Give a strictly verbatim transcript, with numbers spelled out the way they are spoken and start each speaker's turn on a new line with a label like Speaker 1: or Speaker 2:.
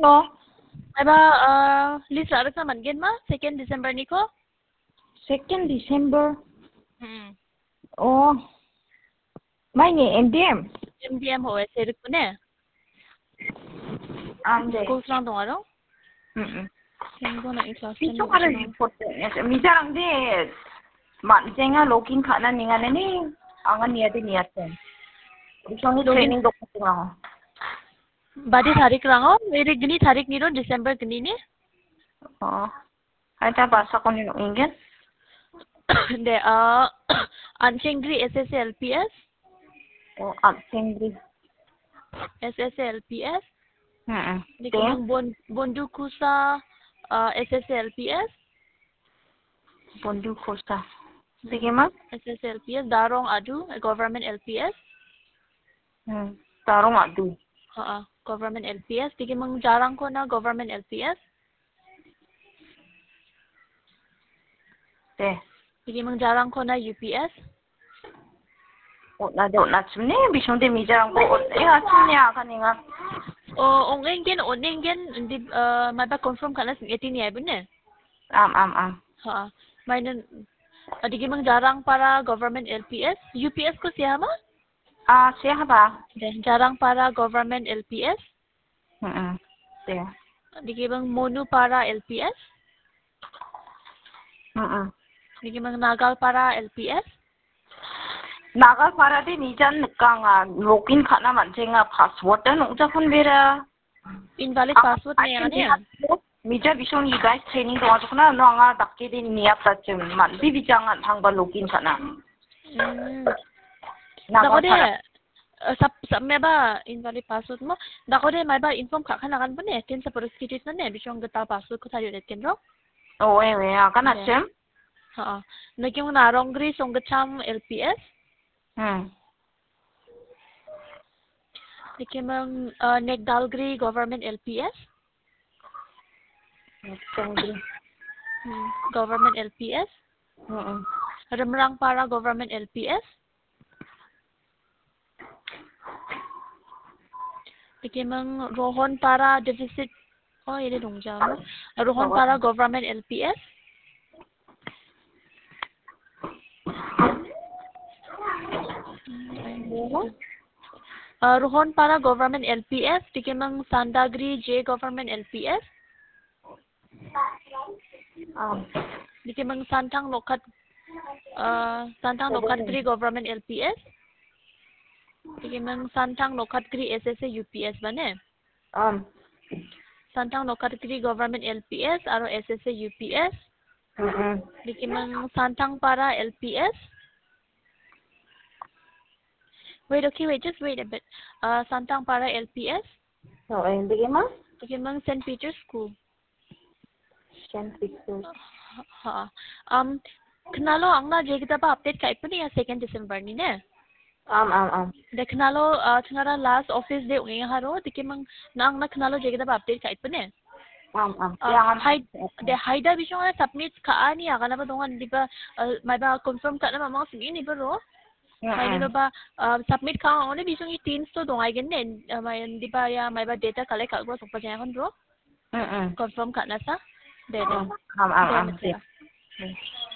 Speaker 1: Oh,
Speaker 2: Maiba uh, list larak na man gen ma second December ni ko.
Speaker 1: second December.
Speaker 2: Hmm.
Speaker 1: Oh. Mai ni M D M.
Speaker 2: M D M ho e serik ko ne.
Speaker 1: Ande.
Speaker 2: School lang dong aro.
Speaker 1: Hmm.
Speaker 2: Singgo na i-class
Speaker 1: Piso
Speaker 2: ni.
Speaker 1: para report. Mijarang de man jenga login khana ninga ni angan niya de niya ten. Bisong training dok ko.
Speaker 2: Badi tarik rango, ere gini tarik ni ro December gini ni.
Speaker 1: Oh. Ada bahasa ko ni ingen.
Speaker 2: De uh Anchengri S S L P S.
Speaker 1: Oh, Anchengri.
Speaker 2: S S L P S.
Speaker 1: Hmm.
Speaker 2: Dike mang bon bondu kusa uh, S S L P S.
Speaker 1: Bondu kusa. Dike mang
Speaker 2: S S L P S Darong Adu government L P S.
Speaker 1: Hmm. Darong adu.
Speaker 2: Ha government L P S. Dike mang jarang ko na government L P S.
Speaker 1: De.
Speaker 2: Dike mang jarang ko na U P S.
Speaker 1: Oh, na do na chune bisong de mijarang ko. Eh, chune aga ninga.
Speaker 2: O ongengen onengen di uh, maba confirm kana sing eighteen ya bune.
Speaker 1: Am am am.
Speaker 2: Ha. Mainan dike mang jarang para government L P S. U P S ko siya ma?
Speaker 1: Ah, siya ba?
Speaker 2: De jarang para government L P S.
Speaker 1: Hmm. De.
Speaker 2: Dike bang Monu para L P S.
Speaker 1: Hmm.
Speaker 2: Dike mang Nagal para L P S.
Speaker 1: Nagal para de mijan kanga login khana man jenga password da nong ja kon bera.
Speaker 2: Invalid password ne ane.
Speaker 1: Mija bisong you guys training do ajo na no anga dakke de niya ta chem man bi bijangan thangba login khana.
Speaker 2: Hmm.
Speaker 1: Nagal
Speaker 2: Dako de
Speaker 1: para.
Speaker 2: sab sab me ba invalid password mo. Dako de may ba inform ka kana kan bune tin sa prosecutor na ne bisong gata password ko tayo det kenro.
Speaker 1: Oh, eh, eh, kana chem.
Speaker 2: Ha. Nagyong narongri songgacham L P S.
Speaker 1: Hmm.
Speaker 2: Dikimang uh, Negdalgri government L P S.
Speaker 1: Tengri.
Speaker 2: Hmm. Government L P S.
Speaker 1: Hmm.
Speaker 2: Remrang para government L P S. Dikimang Rohon para deficit. Oh, ini dong jam. Rohon para government L P S. Uh, Rohon para government L P S. Dikimang Sandagri J government L P S.
Speaker 1: Ah.
Speaker 2: Dikimang Santang Lokat uh, Santang Lokatgri government L P S. Dikimang Santang Lokatgri S S A U P S bane.
Speaker 1: Um.
Speaker 2: Santang Lokatgri government L P S aro S S A U P S.
Speaker 1: Hmm.
Speaker 2: Dikimang Santang para L P S. Wait, okay, wait, just wait a bit. Uh, Santang para L P S.
Speaker 1: So, eh, bagaimana?
Speaker 2: Dikimang Saint Peter's School.
Speaker 1: Saint Peter's.
Speaker 2: Ha. Um, kenalo ang na jay kita pa update kay po niya second December ni ne.
Speaker 1: Um, um, um.
Speaker 2: De kenalo uh, tengara last office day ungi haro dikimang na ang na kenalo jay kita pa update kay po ne.
Speaker 1: Um, um.
Speaker 2: Uh,
Speaker 1: Yang
Speaker 2: hide, de haida bisyo nga submit ka ani aga na ba dongan di ba uh, may ba confirm ka na mga singin ni ba ro? May di ba ba uh, submit ka ang oni bisyo ni teens to dongay ganin uh, may di ba ya may ba data collect ka ko pa kanya kon bro?
Speaker 1: Hmm.
Speaker 2: Confirm ka na sa? De de.
Speaker 1: Um, um, um.
Speaker 2: De,